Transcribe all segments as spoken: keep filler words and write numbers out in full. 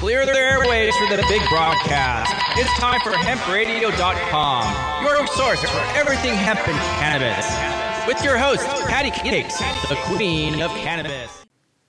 clear the airways for the big broadcast. It's time for hemp radio dot com, your source for everything hemp and cannabis. With your host, Patty Cakes, the queen of cannabis.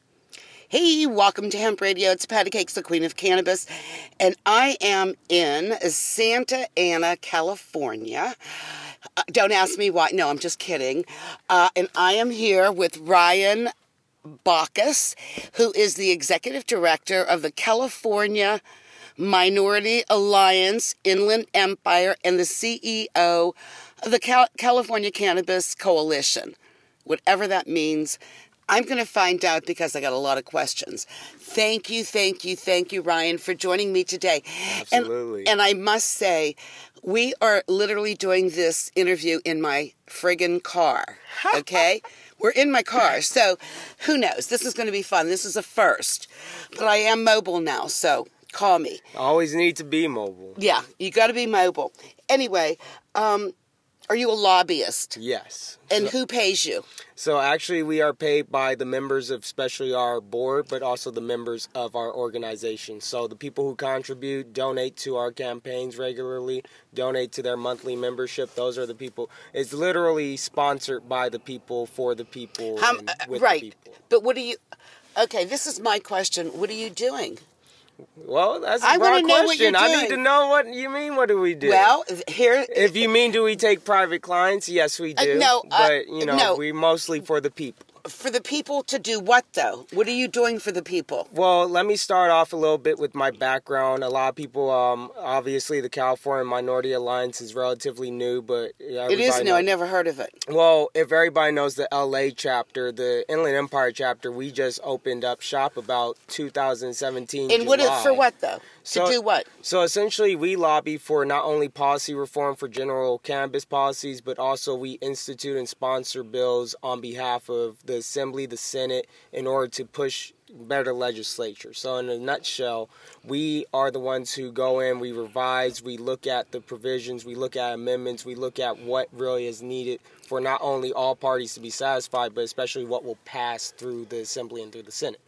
Hey, welcome to Hemp Radio. It's Patty Cakes, the queen of cannabis. And I am in Santa Ana, California. Uh, don't ask me why. No, I'm just kidding. Uh, and I am here with Ryan Bacchus, who is the executive director of the California Minority Alliance Inland Empire and the C E O of the Cal- California Cannabis Coalition. Whatever that means, I'm going to find out because I got a lot of questions. Thank you, thank you, thank you, Ryan, for joining me today. Absolutely. And, and I must say, we are literally doing this interview in my friggin' car, okay? We're in my car, so who knows? This is going to be fun. This is a first. But I am mobile now, so call me. Always need to be mobile. Yeah, you got to be mobile. Anyway, um, are you a lobbyist? Yes. And so, who pays you? So actually we are paid by the members of especially our board, but also the members of our organization. So the people who contribute, donate to our campaigns regularly, donate to their monthly membership, those are the people. It's literally sponsored by the people, for the people, How, and uh, with right. the people. But what are you... Okay, this is my question. What are you doing? Well, that's a I broad wanna know what question. you're I doing. need to know what you mean. What do we do? Well, here... If you mean, do we take private clients? Yes, we do. Uh, no, uh, but you know, no. we mostly for the people. For the people to do what, though? What are you doing for the people? Well, let me start off a little bit with my background. A lot of people, um, obviously, the California Minority Alliance is relatively new, but It is new. Knows. I never heard of it. Well, if everybody knows the L A chapter, the Inland Empire chapter, we just opened up shop about two thousand seventeen. And what is, for what, though? So, to do what? So essentially, we lobby for not only policy reform for general cannabis policies, but also we institute and sponsor bills on behalf of the Assembly, the Senate, in order to push better legislature. So in a nutshell, we are the ones who go in, we revise, we look at the provisions, we look at amendments, we look at what really is needed for not only all parties to be satisfied, but especially what will pass through the Assembly and through the Senate.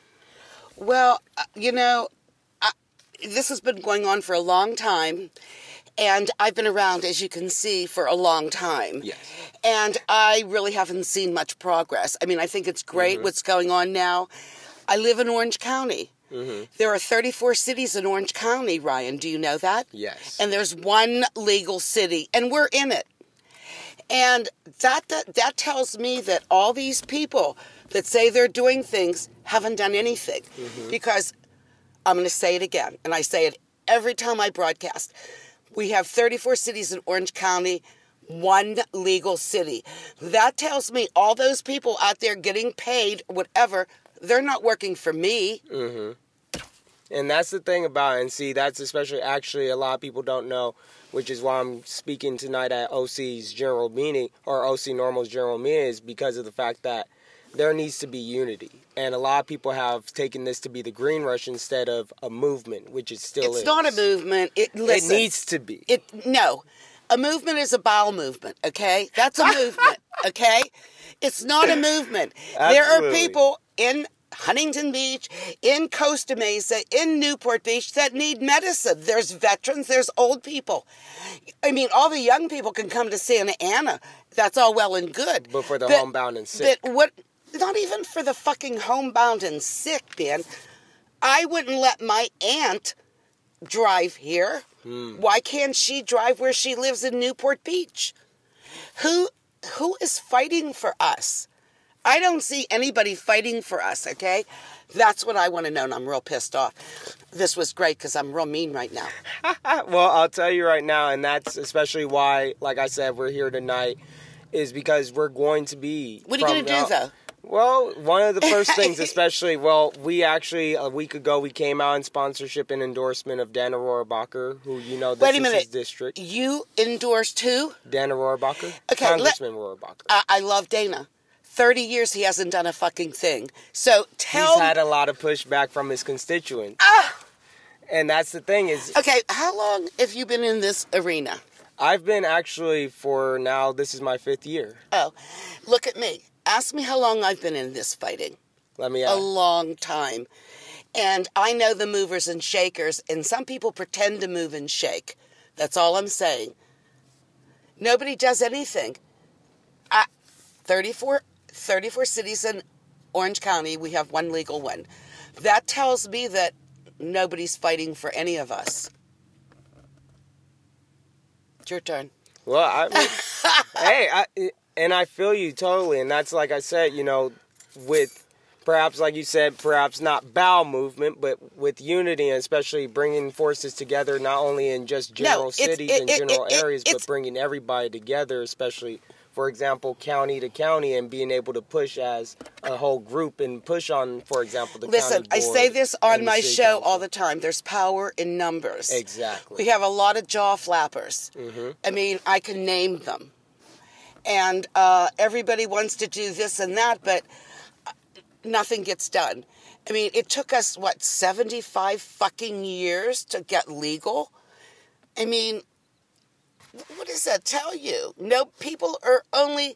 Well, uh, you know, I, this has been going on for a long time. And I've been around, as you can see, for a long time. Yes. And I really haven't seen much progress. I mean, I think it's great Mm-hmm. what's going on now. I live in Orange County. Mm-hmm. There are thirty-four cities in Orange County, Ryan. Do you know that? Yes. And there's one legal city, and we're in it. And that, that, that tells me that all these people that say they're doing things haven't done anything. Mm-hmm. Because I'm going to say it again, and I say it every time I broadcast. We have thirty-four cities in Orange County, one legal city. That tells me all those people out there getting paid, whatever, they're not working for me. Mm-hmm. And that's the thing about it. And see, that's especially actually a lot of people don't know, which is why I'm speaking tonight at O C's general meeting, or O C Normal's general meeting, is because of the fact that there needs to be unity. And a lot of people have taken this to be the green rush instead of a movement, which it still it's is. It's not a movement. It, listen, it needs to be. It No. A movement is a bowel movement, okay? That's a movement, okay? It's not a movement. There are people in Huntington Beach, in Costa Mesa, in Newport Beach that need medicine. There's veterans, there's old people. I mean, all the young people can come to Santa Ana. That's all well and good. But for the but, homebound and sick. But what... Not even for the fucking homebound and sick, man. I wouldn't let my aunt drive here. Hmm. Why can't she drive where she lives in Newport Beach? Who who is fighting for us? I don't see anybody fighting for us, okay? That's what I want to know, and I'm real pissed off. This was great because I'm real mean right now. Well, I'll tell you right now, and that's especially why, like I said, we're here tonight, is because we're going to be... What are you going to do, though? Well, one of the first things, especially, well, we actually, a week ago, we came out in sponsorship and endorsement of Dana Rohrabacher, who, you know, this Wait a is minute. his district. You endorsed who? Dana Rohrabacher. Okay, Congressman let, Rohrabacher. I, I love Dana. thirty years he hasn't done a fucking thing. So tell... He's had a lot of pushback from his constituents. Ah! And that's the thing is... Okay, how long have you been in this arena? I've been actually for now, this is my fifth year. Oh, look at me. Ask me how long I've been in this fighting. Let me ask. A long time. And I know the movers and shakers, and some people pretend to move and shake. That's all I'm saying. Nobody does anything. I, thirty-four, thirty-four cities in Orange County, we have one legal one. That tells me that nobody's fighting for any of us. It's your turn. Well, I mean, hey, I, and I feel you totally. And that's like I said, you know, with perhaps, like you said, perhaps not bowel movement, but with unity and especially bringing forces together, not only in just general No, it's- cities it- and it- general it- it- areas, but it's- bringing everybody together, especially, for example, county to county, and being able to push as a whole group and push on, for example, the Listen, county I board say this on and the my city show council. all the time. There's power in numbers. Exactly. We have a lot of jaw flappers. Mm-hmm. I mean, I can name them. And uh, everybody wants to do this and that, but nothing gets done. I mean, it took us, what, seventy-five fucking years to get legal? I mean, what does that tell you? No, people are only...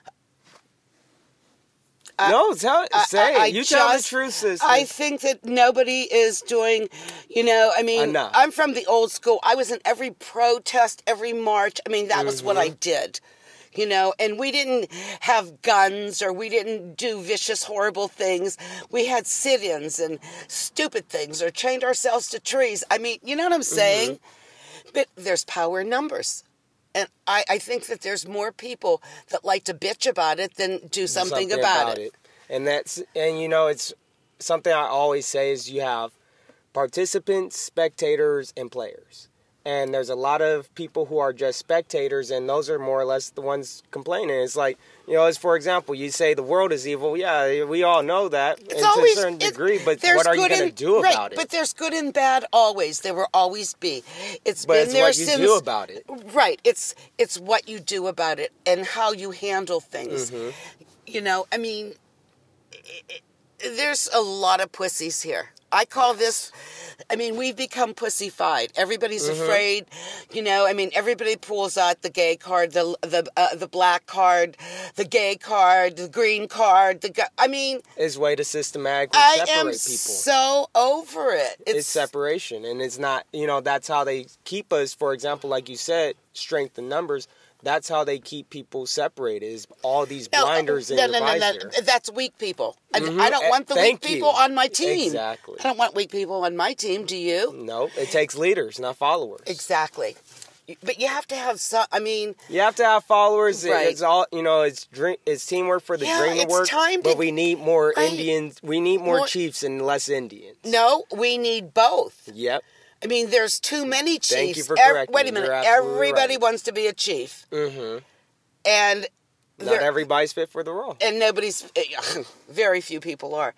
no, tell it. Say it. I You tell the just- truth, sister. I think that nobody is doing, you know, I mean, Enough. I'm from the old school. I was in every protest, every march. I mean, that was what I did, you know, and we didn't have guns or we didn't do vicious, horrible things. We had sit-ins and stupid things or chained ourselves to trees. I mean, you know what I'm saying? But there's power in numbers. And I, I think that there's more people that like to bitch about it than do something, about, it. And that's, and you know, it's something I always say is you have participants, spectators, and players. And there's a lot of people who are just spectators, and those are more or less the ones complaining. It's like, you know, as for example, you say the world is evil. Yeah, we all know that It's to always, a certain it- degree, but there's what are you good going to and- do right, about it? But there's good and bad always. There will always be. It's But been it's there what you since, do about it. Right. It's it's what you do about it and how you handle things. Mm-hmm. You know, I mean, i i there's a lot of pussies here. I call this, I mean, we've become pussified. Everybody's Mm-hmm. afraid, you know. I mean, everybody pulls out the gay card, the the uh, the black card, the gay card, the green card. The gu- I mean, It's a way to systematically I separate am people. so over it. It's, It's, separation, and it's not, you know, that's how they keep us, for example, like you said, strength in numbers. That's how they keep people separated, is all these no, blinders in no, your no, no, visor. no. That's weak people. I, Mhm. I don't want the Thank weak you. people on my team. Exactly. I don't want weak people on my team. Do you? No, it takes leaders, not followers. Exactly. But you have to have some. I mean, You have to have followers. It- Right. It's all, you know. It's dream. It's teamwork for the Yeah, dream to it's work. time but to- we need more Right. Indians. We need more, More- chiefs and less Indians. no, we need both. Yep. I mean, there's too many chiefs. Thank you for Ev- correcting Wait a me. minute. You're absolutely Everybody right. wants to be a chief, Mm-hmm. and Not there- everybody's fit for the role. and nobody's. Very few people are.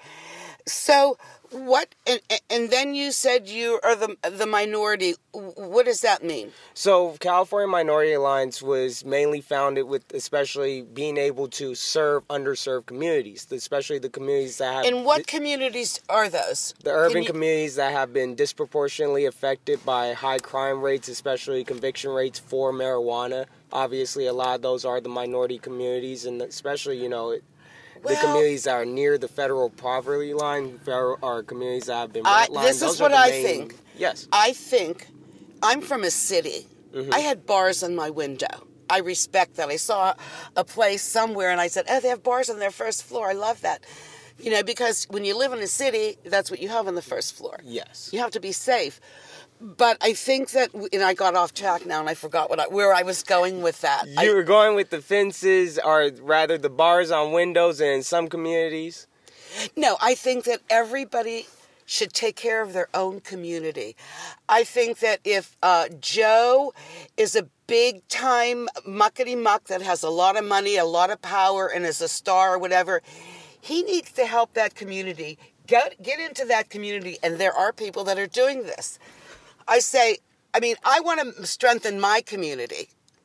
So what? And, and then you said you are the the minority. What does that mean? So California Minority Alliance was mainly founded with especially being able to serve underserved communities, especially the communities that have And what communities are those? the urban Can you- communities that have been disproportionately affected by high crime rates, especially conviction rates for marijuana. Obviously, a lot of those are the minority communities, and especially, you know, it, the Well- communities that are near the federal poverty line federal, are communities that have been I- redlined. this is Those are what the I main- think. Yes. I think I'm from a city. Mm-hmm. I had bars on my window. I respect that. I saw a place somewhere and I said, oh, they have bars on their first floor. I love that. You know, because when you live in a city, that's what you have on the first floor. Yes. You have to be safe. But I think that, and I got off track now and I forgot what I, where I was going with that. I- You were going with the fences, or rather the bars on windows in some communities. No, I think that everybody should take care of their own community. I think that if uh, Joe is a big time muckety muck that has a lot of money, a lot of power, and is a star or whatever, he needs to help that community. Get, get into that community, and there are people that are doing this. I say, I mean, I want to strengthen my community.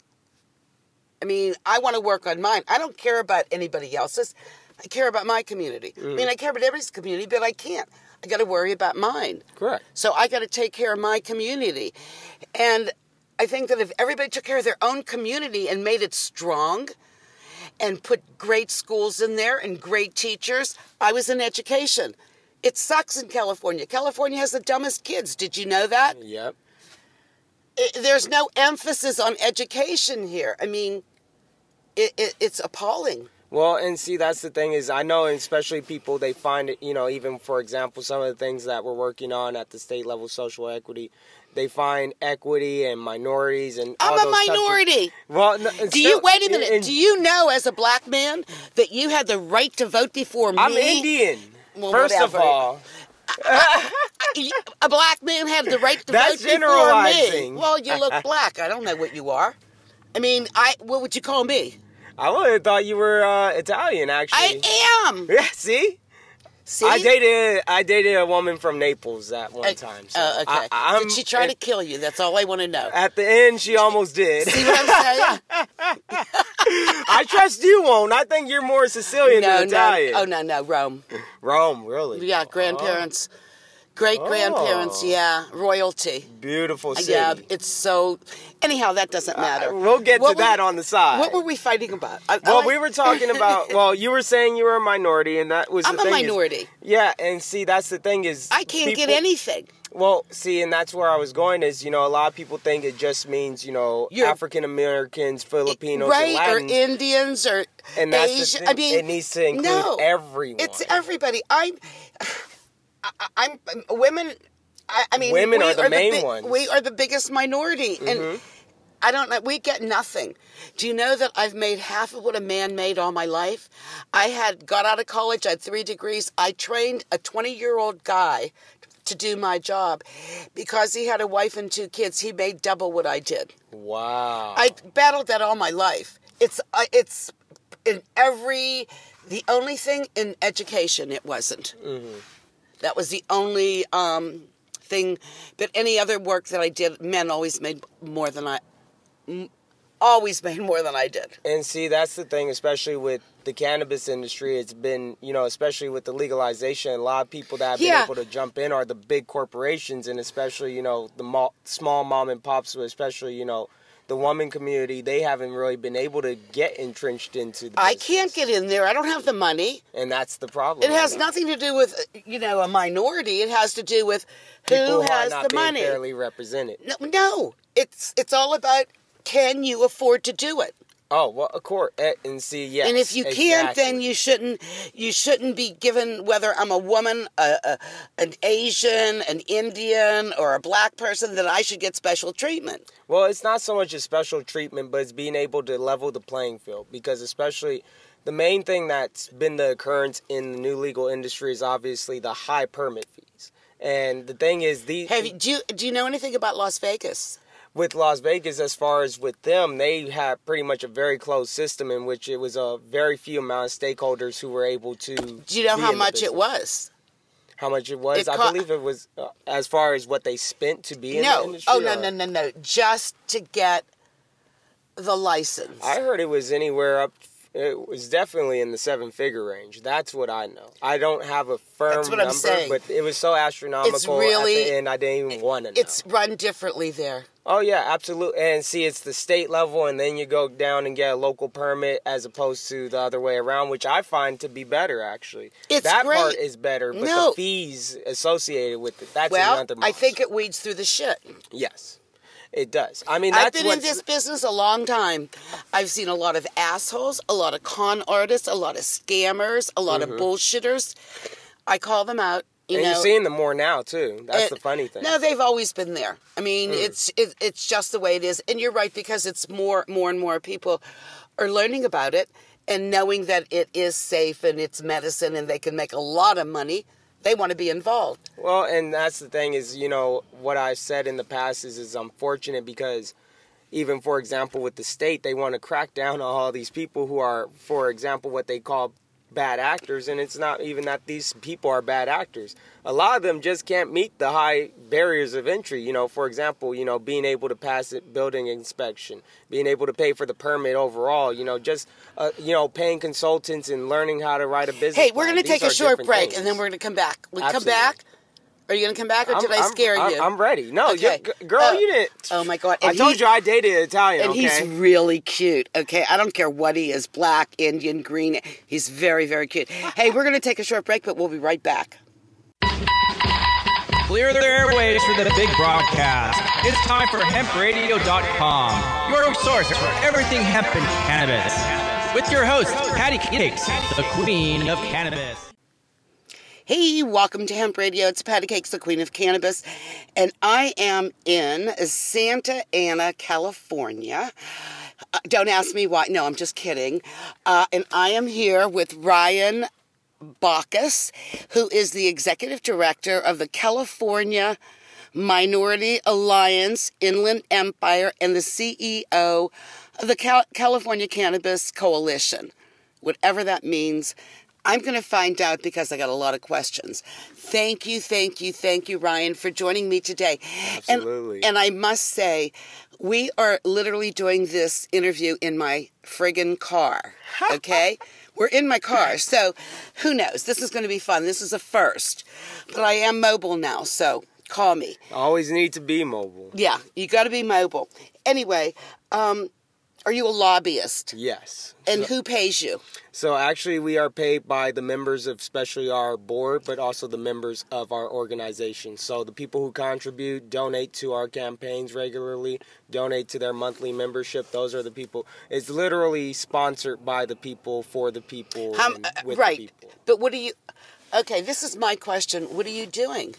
I mean, I want to work on mine. I don't care about anybody else's. I care about my community. Mm. I mean, I care about everybody's community, but I can't. I got to worry about mine. Correct. So I got to take care of my community. And I think that if everybody took care of their own community and made it strong and put great schools in there and great teachers, I was in education. It sucks in California. California has the dumbest kids. Did you know that? Yep. It, there's no emphasis on education here. I mean, it, it, it's appalling. Well, and see, that's the thing is, I know, especially people, they find it, you know, even, for example, some of the things that we're working on at the state level, social equity, they find equity and minorities and all I'm a those minority. Of, well, no, Do still, you, wait a minute, and, do you know as a black man that you had the right to vote before me? I'm Indian, Well, first whatever. of all. A black man had the right to That's vote before me. generalizing. Well, you look black. I don't know what you are. I mean, I what would you call me? I would have thought you were uh, Italian, actually. I am. Yeah, see? See? I dated I dated a woman from Naples at one Uh, time. So uh, okay. I, I'm, Did she try to kill you? That's all I want to know. At the end, she almost did. See what I'm saying? I trust you won't. I think you're more Sicilian no, than Italian. no. Oh, no, no. Rome. Rome, really? Yeah, grandparents. Great grandparents, Oh. yeah. Royalty. Beautiful city. Yeah, it's so... Anyhow, that doesn't matter. Uh, we'll get What to were- that on the side. What were we fighting about? I, I well, like- we were talking about, well, you were saying you were a minority, and that was I'm the a thing is- minority. yeah, and see, that's the thing is... I can't get people- anything. Well, see, and that's where I was going is, you know, a lot of people think it just means, you know, You're- African Americans, Filipinos, Right, and or Latins. Indians, or And that's Asian. the thing. I mean, it needs to include no, everyone. It's everybody. I'm, I, I'm, women, I, I mean, Women we are the main big- ones. We are the biggest minority. Mm-hmm. And I don't know, we get nothing. Do you know that I've made half of what a man made all my life? I had got out of college, I had three degrees. I trained a twenty-year-old guy to do my job. Because he had a wife and two kids, he made double what I did. Wow. I battled that all my life. It's uh, it's in every, the only thing in education it wasn't. Mm-hmm. That was the only um, thing. But any other work that I did, men always made more than I, m- always made more than I did. And see, that's the thing, especially with the cannabis industry. It's been, you know, especially with the legalization, a lot of people that have Yeah. been able to jump in are the big corporations, and especially, you know, the mo- small mom and pops, especially, you know, the woman community. They haven't really been able to get entrenched into the I business. can't get in there. I don't have the money. And that's the problem. It has right now. nothing to do with, you know, a minority. It has to do with who People has are not the being money. fairly represented. No, no, it's it's all about, can you afford to do it? Oh, well, of course. Eh, And see, yes. And if you can't, exactly. then you shouldn't. You shouldn't be given, whether I'm a woman, a, a, an Asian, an Indian, or a black person, that I should get special treatment. Well, it's not so much a special treatment, but it's being able to level the playing field. Because especially the main thing that's been the occurrence in the new legal industry is obviously the high permit fees. And the thing is, these Have you, do you do you know anything about Las Vegas? with Las Vegas, as far as with them, they had pretty much a very closed system in which it was a very few amount of stakeholders who were able to. Do you know be how in the much it business. was? How much it was? It I co- believe it was uh, as far as what they spent to be in the No. industry. Oh no or- no no no! Just to get the license. I heard it was anywhere up. It was definitely in the seven-figure range. That's what I know. I don't have a firm That's what I'm number, saying. but it was so astronomical. It's really- at the end, I didn't even want to know. It's run differently there. Oh yeah, absolutely. And see, it's the state level, and then you go down and get a local permit, as opposed to the other way around, which I find to be better. Actually, It's that great. part is better, but No. the fees associated with it, that's Well, another. I think monster. it weeds through the shit. Yes, it does. I mean, that's I've been in what's- this business a long time. I've seen a lot of assholes, a lot of con artists, a lot of scammers, a lot of bullshitters. I call them out. You and know, you're seeing them more now too. That's it- the funny thing. No, they've always been there. I mean, Mm. it's it, it's just the way it is. And you're right, because it's more more and more people are learning about it and knowing that it is safe and it's medicine and they can make a lot of money. They want to be involved. Well, and that's the thing is, you know, what I've said in the past is, is unfortunate because even, for example, with the state, they want to crack down on all these people who are, for example, what they call bad actors, and it's not even that these people are bad actors. A lot of them just can't meet the high barriers of entry. You know, for example, you know, being able to pass a building inspection, being able to pay for the permit overall, you know, just, uh, you know, paying consultants and learning how to write a business Hey, we're plan. going to These take a are short different break things. and then we're going to come back. We come Absolutely. back? Are you going to come back, or I'm- did I I'm- scare I'm, you? I'm ready. No, Okay. you, g- girl, Oh. you didn't. Oh, my God. I And told he- you I dated Italian, And okay? he's really cute, okay? I don't care what he is, black, Indian, green. He's very, very cute. Hey, we're going to take a short break, but we'll be right back. Clear the airways for the big broadcast. It's time for hemp radio dot com, your source for everything hemp and cannabis. With your host, Patty Cakes, the queen of cannabis. Hey, welcome to Hemp Radio. It's Patty Cakes, the queen of cannabis. And I am in Santa Ana, California. Uh, don't ask me why. No, I'm just kidding. Uh, and I am here with Ryan Bacchus, who is the executive director of the California Minority Alliance Inland Empire and the C E O of the Cal- California Cannabis Coalition. Whatever that means, I'm going to find out because I got a lot of questions. Thank you, thank you, thank you, Ryan, for joining me today. Absolutely. And, and I must say, we are literally doing this interview in my friggin' car, okay? We're in my car, so who knows? This is going to be fun. This is a first. But I am mobile now, so call me. Always need to be mobile. Yeah, you got to be mobile. Anyway, um, are you a lobbyist? Yes. And so, who pays you? So actually we are paid by the members of especially our board, but also the members of our organization. So the people who contribute, donate to our campaigns regularly, donate to their monthly membership. Those are the people. It's literally sponsored by the people, for the people, How, and uh, with right. the people. But what are you... Okay, this is my question. What are you doing?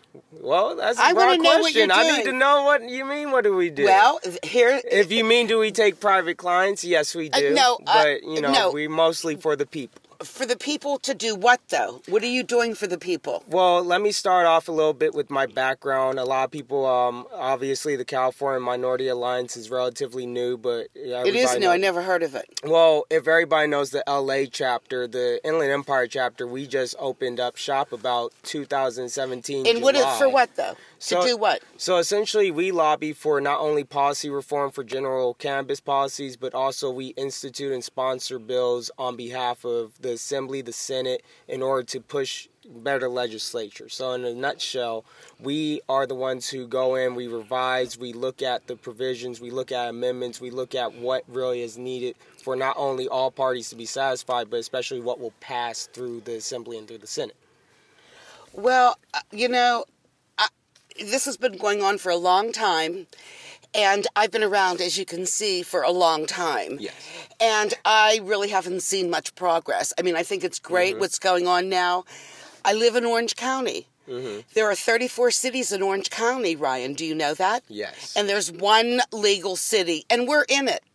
Well, that's a I broad wanna know what question. you're I doing. need to know what you mean. What do we do? Well, here... If you mean, do we take private clients? Yes, we do. Uh, no, uh, but you know, no. we mostly for the people. For the people to do what, though? What are you doing for the people? Well, let me start off a little bit with my background. A lot of people, um, obviously, the California Minority Alliance is relatively new, but It is new. Knows. I never heard of it. Well, if everybody knows the L A chapter, the Inland Empire chapter, we just opened up shop about two thousand seventeen. And what? July. For what, though? So, to do what? So essentially, we lobby for not only policy reform for general cannabis policies, but also we institute and sponsor bills on behalf of the Assembly, the Senate, in order to push better legislature. So in a nutshell, we are the ones who go in, we revise, we look at the provisions, we look at amendments, we look at what really is needed for not only all parties to be satisfied, but especially what will pass through the Assembly and through the Senate. Well, uh, you know, I, this has been going on for a long time, and I've been around, as you can see, for a long time. Yes. And I really haven't seen much progress. I mean, I think it's great mm-hmm. what's going on now. I live in Orange County. Mm-hmm. There are thirty-four cities in Orange County, Ryan. Do you know that? Yes. And there's one legal city, and we're in it.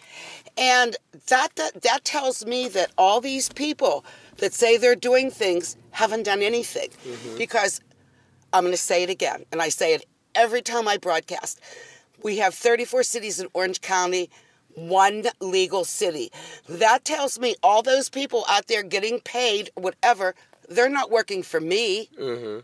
And that, that that tells me that all these people that say they're doing things haven't done anything. Mm-hmm. Because I'm going to say it again, and I say it every time I broadcast. We have thirty-four cities in Orange County, one legal city. That tells me all those people out there getting paid, whatever, they're not working for me. Mm-hmm.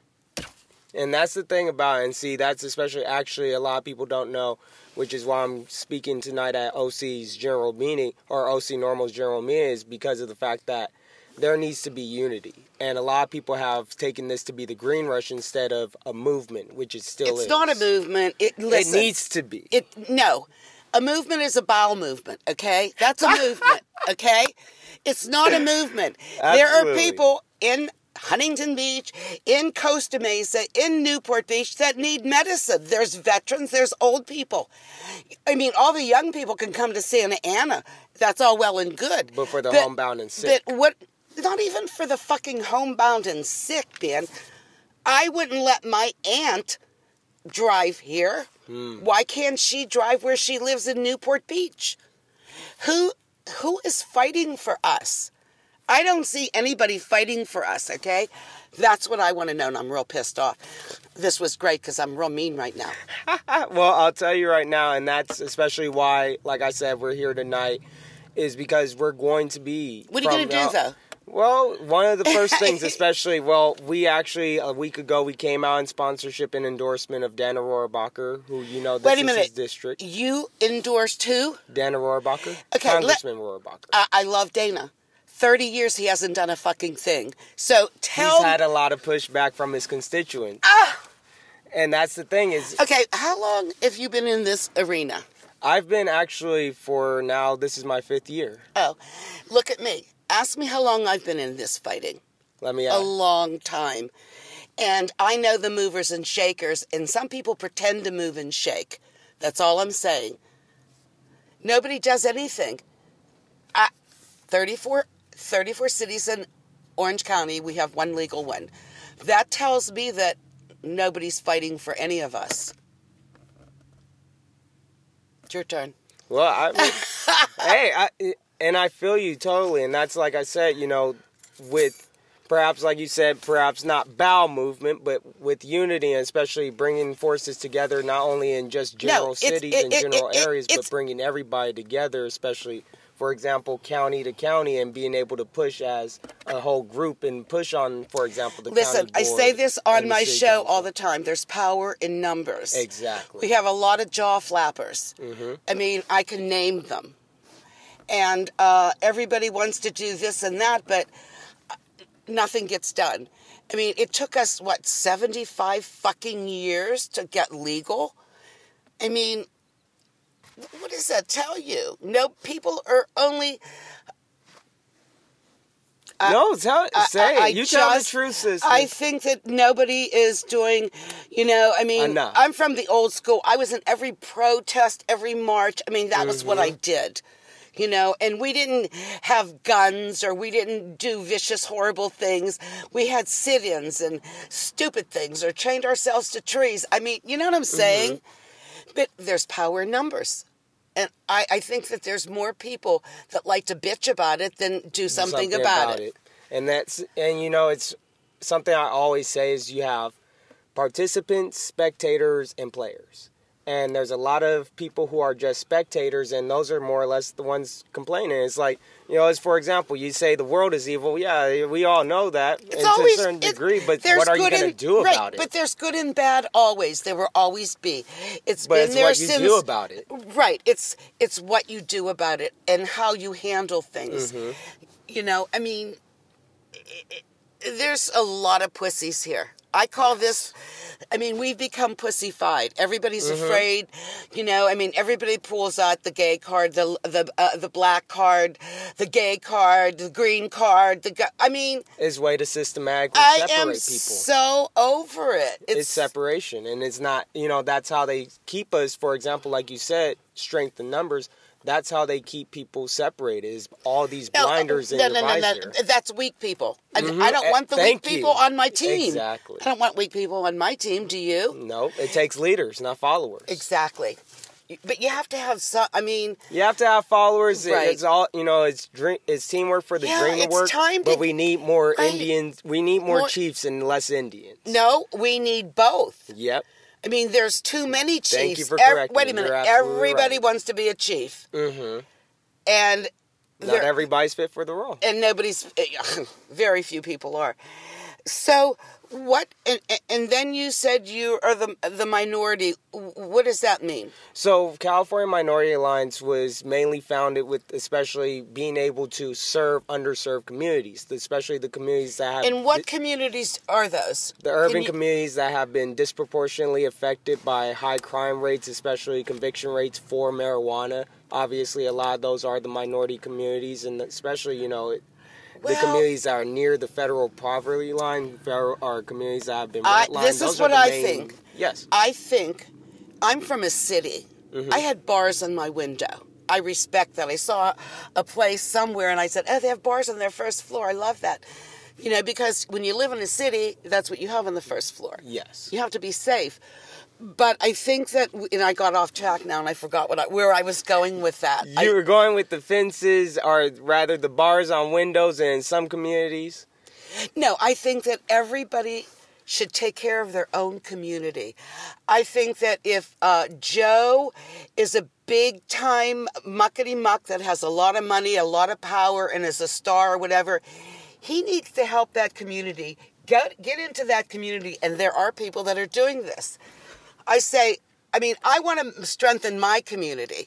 And that's the thing about it. And see, that's especially actually a lot of people don't know, which is why I'm speaking tonight at O C's general meeting, or O C Normal's general meeting, is because of the fact that there needs to be unity. And a lot of people have taken this to be the green rush instead of a movement, which it still it's is. It's not a movement. It, listen, it needs to be. It No. A movement is a bowel movement, okay? That's a movement, okay? It's not a movement. Absolutely. There are people in Huntington Beach, in Costa Mesa, in Newport Beach that need medicine. There's veterans, there's old people. I mean, all the young people can come to Santa Ana. That's all well and good. But for the but, homebound and sick. But what, not even for the fucking homebound and sick, man. I wouldn't let my aunt drive here. Hmm. Why can't she drive where she lives in Newport Beach? Who who is fighting for us? I don't see anybody fighting for us, okay? That's what I want to know, and I'm real pissed off. This was great because I'm real mean right now. Well, I'll tell you right now, and that's especially why, like I said, we're here tonight, is because we're going to be... What are you going to do, though? Well, one of the first things, especially, well, we actually, a week ago, we came out in sponsorship and endorsement of Dana Rohrabacher, who, you know, this Wait a is minute. his district. You endorsed who? Dana Rohrabacher. Okay, Congressman let, Rohrabacher. I, I love Dana. thirty years he hasn't done a fucking thing. So tell... He's had a lot of pushback from his constituents. Ah! And that's the thing is... Okay, how long have you been in this arena? I've been actually for now, this is my fifth year. Oh, look at me. Ask me how long I've been in this fighting. Let me ask. A long time. And I know the movers and shakers, and some people pretend to move and shake. That's all I'm saying. Nobody does anything. I, thirty-four, thirty-four cities in Orange County, we have one legal one. That tells me that nobody's fighting for any of us. It's your turn. Well, I mean, hey, I, and I feel you totally. And that's like I said, you know, with perhaps, like you said, perhaps not bowel movement, but with unity and especially bringing forces together, not only in just general No, it's- cities it- and it- general it- it- areas, it's- but bringing everybody together, especially, for example, county to county, and being able to push as a whole group and push on, for example, the Listen, county I board say this on and the my city show council. all the time. There's power in numbers. Exactly. We have a lot of jaw flappers. Mm-hmm. I mean, I can name them. And uh, everybody wants to do this and that, but nothing gets done. I mean, it took us, what, seventy-five fucking years to get legal? I mean, what does that tell you? No, people are only... no, tell say I- I it. You tell the just- truth, sister. I think that nobody is doing, you know, I mean, Enough. I'm from the old school. I was in every protest, every march. I mean, that was what I did, you know, and we didn't have guns or we didn't do vicious, horrible things. We had sit-ins and stupid things or chained ourselves to trees. I mean, you know what I'm saying? But there's power in numbers. And I, I think that there's more people that like to bitch about it than do something, about, it. And that's, and you know, it's something I always say is you have participants, spectators, and players. And there's a lot of people who are just spectators, and those are more or less the ones complaining. It's like, you know, as for example, you say the world is evil. Yeah, we all know that It's and always, to a certain it- degree, but there's what are you good going to and- do right, about it? But there's good and bad always. There will always be. It's But been it's there what you since, do about it. Right. It's it's what you do about it and how you handle things. Mm-hmm. You know, I mean, it, it, there's a lot of pussies here. I call this, I mean, we've become pussified. Everybody's Mm-hmm. afraid, you know. I mean, everybody pulls out the gay card, the the uh, the black card, the gay card, the green card. The gu- I mean, Is way to systematically I separate am people. so over it. It's, separation, and it's not, you know, that's how they keep us, for example, like you said, strength in numbers. That's how they keep people separated, is all these No, blinders in no, your no, no, no. visor. That's weak people. I, Mhm. I don't want the weak Thank people you. on my team. Exactly. I don't want weak people on my team. Do you? No, it takes leaders, not followers. Exactly. But you have to have some. I mean, You have to have followers. It- Right. It's all, you know. It's dream. It's teamwork for the Yeah, dream to it's work. time but to- we need more Right. Indians. We need more, More- chiefs and less Indians. no, we need both. Yep. I mean, there's too many chiefs. Thank you for Ev- correcting Wait a me. minute. You're absolutely Everybody right. wants to be a chief, Mm-hmm. and Not there- everybody's fit for the role. and nobody's. Very few people are. So what? And, and then you said you are the the minority. What does that mean? So California Minority Alliance was mainly founded with, especially being able to serve underserved communities, especially the communities that have And what communities are those? the urban Can you- communities that have been disproportionately affected by high crime rates, especially conviction rates for marijuana. Obviously, a lot of those are the minority communities, and especially, you know, it, the Well- communities that are near the federal poverty line federal, are communities that have been I- redlined. this is Those are what the I main- think. Yes. I think I'm from a city. Mm-hmm. I had bars on my window. I respect that. I saw a place somewhere and I said, oh, they have bars on their first floor. I love that. You know, because when you live in a city, that's what you have on the first floor. Yes. You have to be safe. But I think that, and I got off track now and I forgot what I, where I was going with that. I- You were going with the fences, or rather the bars on windows in some communities. No, I think that everybody should take care of their own community. I think that if uh, Joe is a big time muckety muck that has a lot of money, a lot of power, and is a star or whatever, he needs to help that community. Get, get into that community, and there are people that are doing this. I say, I mean, I want to strengthen my community.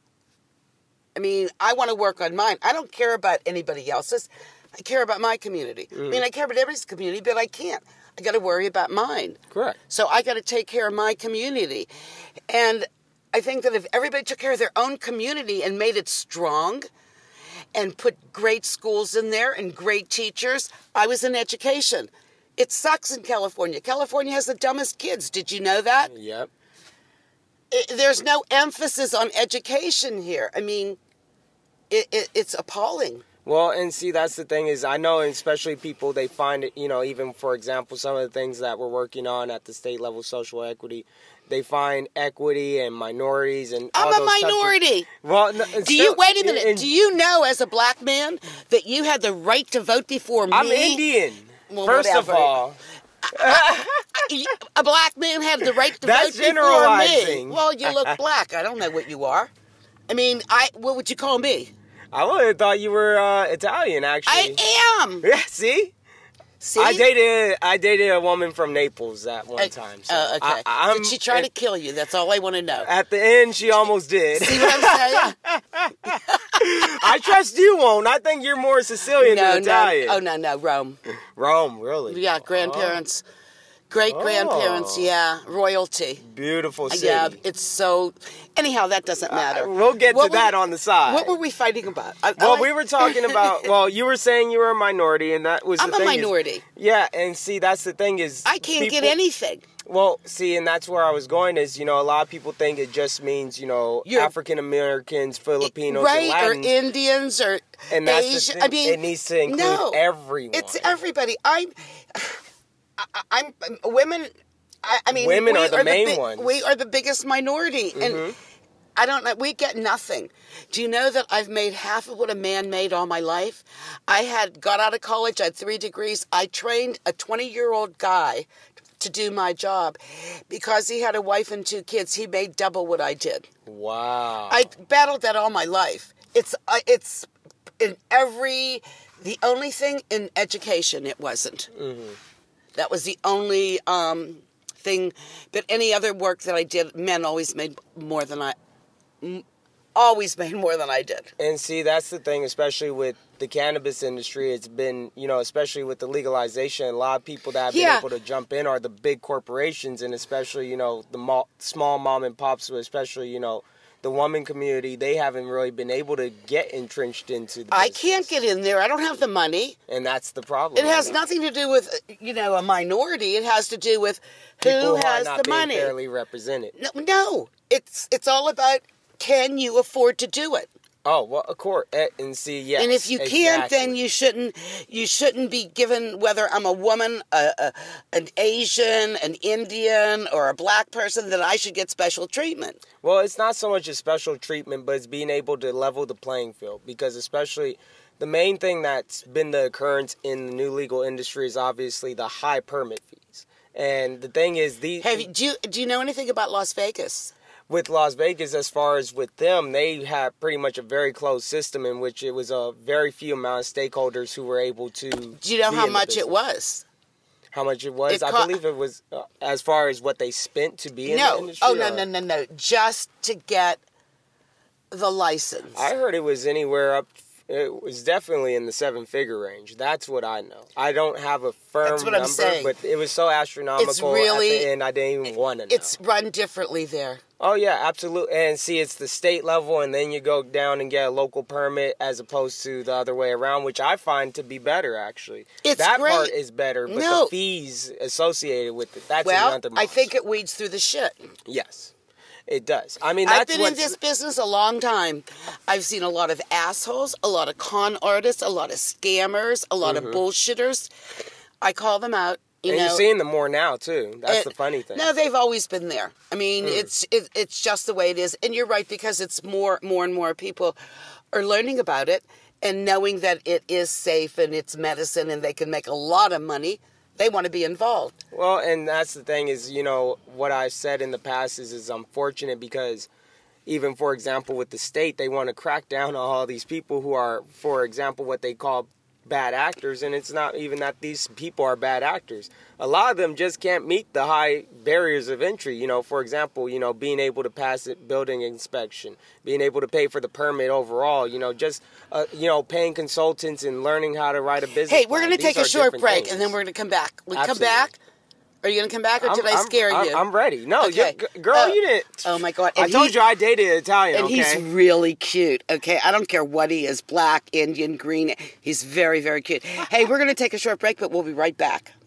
I mean, I want to work on mine. I don't care about anybody else's. I care about my community. Mm. I mean, I care about everybody's community, but I can't. I got to worry about mine. Correct. So I got to take care of my community. And I think that if everybody took care of their own community and made it strong and put great schools in there and great teachers, I was in education. It sucks in California. California has the dumbest kids. Did you know that? Yep. It, there's no emphasis on education here. I mean, it, it, it's appalling. Well, and see, that's the thing is, I know, and especially people, they find it, you know, even, for example, some of the things that we're working on at the state level, social equity, they find equity and minorities and all I'm a those minority. Of, well, no, Do still, you, wait a minute, and, do you know as a black man that you had the right to vote before me? I'm Indian, Well, first whatever. of all. A black man had the right to That's vote before me. generalizing. Well, you look black. I don't know what you are. I mean, I what would you call me? I would have thought you were uh, Italian, actually. I am. Yeah, see? See? I dated I dated a woman from Naples at one Uh, time. So uh, okay. I, I'm, Did she try to kill you? That's all I want to know. At the end, she almost did. See what I'm saying? I trust you won't. I think you're more Sicilian no, than Italian. no. Oh, no, no. Rome. Rome, really? Yeah, grandparents. Great grandparents, Oh. yeah. Royalty. Beautiful city. Yeah, it's so... Anyhow, that doesn't matter. Uh, we'll get What to were- that on the side. What were we fighting about? I, I well, like- we were talking about, well, you were saying you were a minority, and that was I'm the a thing is- minority. yeah, and see, that's the thing is... I can't get people- anything. Well, see, and that's where I was going is, you know, a lot of people think it just means, you know, You're- African Americans, Filipinos, Right, and or Latins. Indians, or And that's Asian. the thing. I mean, it needs to include no, everyone. It's everybody. I'm, I, I'm, women, I, I mean, Women we are the main big- ones. We are the biggest minority. Mm-hmm. And I don't know, we get nothing. Do you know that I've made half of what a man made all my life? I had got out of college, I had three degrees. I trained a twenty-year-old guy to do my job. Because he had a wife and two kids, he made double what I did. Wow. I battled that all my life. It's uh, it's in every, the only thing in education it wasn't. Mm-hmm. That was the only um, thing. But any other work that I did, men always made more than I, m- always made more than I did. And see, that's the thing, especially with the cannabis industry. It's been, you know, especially with the legalization, a lot of people that have Yeah. been able to jump in are the big corporations, and especially, you know, the mo- small mom and pops, especially, you know, the woman community. They haven't really been able to get entrenched into the I business. can't get in there. I don't have the money. And that's the problem. It has right now. nothing to do with, you know, a minority. It has to do with who People has are not the being money. fairly represented. No, no, it's it's all about, can you afford to do it? Oh, well, of course. Eh, And see, yes. And if you can't, then exactly. you shouldn't. You shouldn't be given, whether I'm a woman, a, a, an Asian, an Indian, or a black person, that I should get special treatment. Well, it's not so much a special treatment, but it's being able to level the playing field. Because especially the main thing that's been the occurrence in the new legal industry is obviously the high permit fees. And the thing is, these Have you, do you do you know anything about Las Vegas? with Las Vegas, as far as with them, they had pretty much a very closed system in which it was a very few amount of stakeholders who were able to. Do you know be how in the much it business. was? How much it was? It I co- believe it was uh, as far as what they spent to be in the No. industry. Oh no or- no no no! Just to get the license. I heard it was anywhere up. It was definitely in the seven-figure range. That's what I know. I don't have a firm That's what I'm number, saying. but it was so astronomical It's really- at the end. I didn't even want to know. It's run differently there. Oh yeah, absolutely. And see, it's the state level, and then you go down and get a local permit, as opposed to the other way around, which I find to be better. Actually, It's that great. part is better, but No. the fees associated with it, that's Well, another. I think monster. it weeds through the shit. Yes, it does. I mean, that's I've been in what's- this business a long time. I've seen a lot of assholes, a lot of con artists, a lot of scammers, a lot of bullshitters. I call them out. You Mm-hmm. and know, you're seeing them more now too. That's it- the funny thing. No, they've always been there. I mean, Mm. it's it, it's just the way it is. And you're right, because it's more more and more people are learning about it and knowing that it is safe and it's medicine and they can make a lot of money. They want to be involved. Well, and that's the thing is, you know, what I've said in the past is, is unfortunate because even, for example, with the state, they want to crack down on all these people who are, for example, what they call bad actors, and it's not even that these people are bad actors. A lot of them just can't meet the high barriers of entry. You know, for example, you know, being able to pass a building inspection, being able to pay for the permit overall, you know, just, uh, you know, paying consultants and learning how to write a business Hey, we're plan. going to These take a are short different break things. and then we're going to come back. We come Absolutely. back? Are you going to come back, or I'm- did I I'm- scare I'm, you? I'm ready. No, Okay. you girl, Uh, you didn't. Oh my God! I And told he- you I dated an Italian. And okay. he's really cute, okay? I don't care what he is, black, Indian, green. He's very, very cute. Hey, we're going to take a short break, but we'll be right back.